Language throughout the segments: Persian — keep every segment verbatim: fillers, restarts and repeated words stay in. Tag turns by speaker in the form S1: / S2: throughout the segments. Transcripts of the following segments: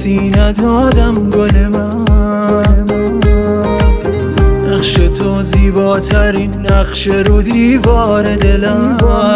S1: کسی ندادم گل من. نقش تو زیباترین نقش رو دیوار دلم.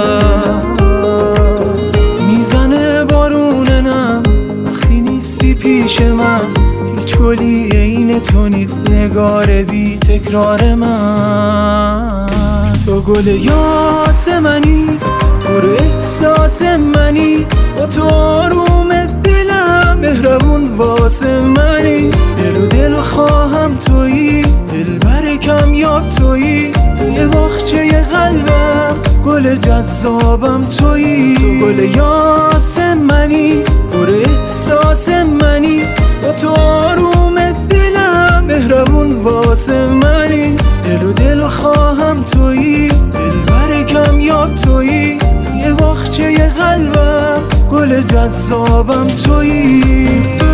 S1: میزنه بارون نم وقتی نیستی پیش من، هیچ گلی عین تو نیست نگار بی تکرار من. تو گل یاسمنی، پر احساس منی، با تو آروم دلم، مهربون واسه منی. دل و دل خواهم تویی، دلبر کمیاب تویی، توی باغچه قلبم گل جذابم تویی. تو گل یاسمنی، پر احساس منی، با تو آروم دلم، مهربون واسه منی. دل و دل خواهم تویی، دلبر کمیاب تویی، توی باغچه قلبم گل جذابم تویی.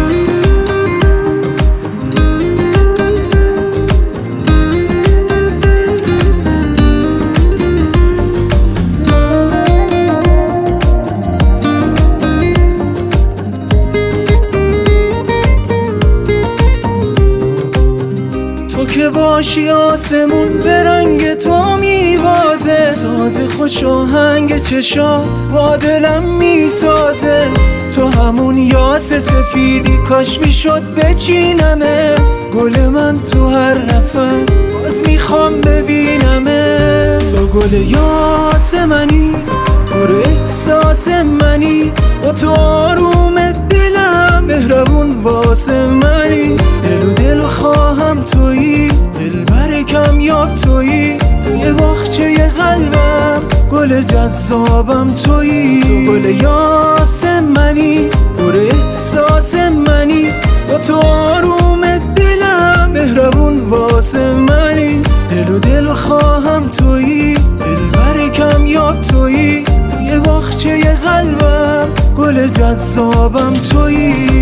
S1: تو که باشی آسمون به رنگ تو میوازه، ساز خوش آهنگ چشات با دلم میسازه. تو همون یاس سفیدی کاش میشد بچینمت، گل من تو هر نفس باز میخوام ببینمت. تو گل یاسمنی، پر احساس منی، با تو آروم دلم، مهربون واسه منی. دل و دل خواهم تویی، دلبر کمیاب تویی، توی باغچه قلبم گل جذابم تویی. تو گل یاسمنی، پر احساس منی، با تو آروم دلم، مهربون واسه منی. دل و دل خواهم تویی، دلبر کمیاب تویی، توی باغچه قلبم گل جذابم تویی.